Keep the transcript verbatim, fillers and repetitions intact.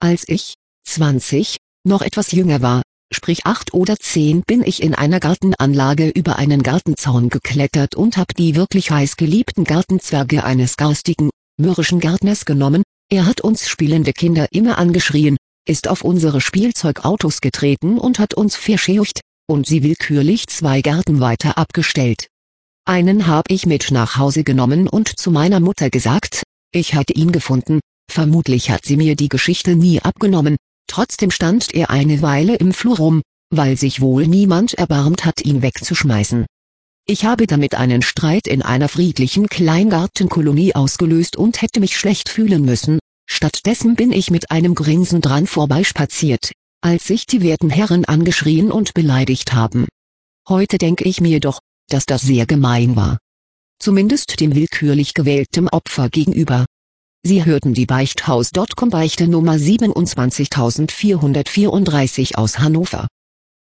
Als ich, zwanzig, noch etwas jünger war, sprich acht oder zehn, bin ich in einer Gartenanlage über einen Gartenzaun geklettert und hab die wirklich heiß geliebten Gartenzwerge eines garstigen, mürrischen Gärtners genommen. Er hat uns spielende Kinder immer angeschrien, ist auf unsere Spielzeugautos getreten und hat uns verscheucht, und sie willkürlich zwei Gärten weiter abgestellt. Einen hab ich mit nach Hause genommen und zu meiner Mutter gesagt, ich hätte ihn gefunden. Vermutlich hat sie mir die Geschichte nie abgenommen, trotzdem stand er eine Weile im Flur rum, weil sich wohl niemand erbarmt hat, ihn wegzuschmeißen. Ich habe damit einen Streit in einer friedlichen Kleingartenkolonie ausgelöst und hätte mich schlecht fühlen müssen, stattdessen bin ich mit einem Grinsen dran vorbeispaziert, als sich die werten Herren angeschrien und beleidigt haben. Heute denke ich mir doch, dass das sehr gemein war. Zumindest dem willkürlich gewählten Opfer gegenüber. Sie hörten die Beichthaus Punkt com Beichte Nummer siebenundzwanzigtausendvierhundertvierunddreißig aus Hannover.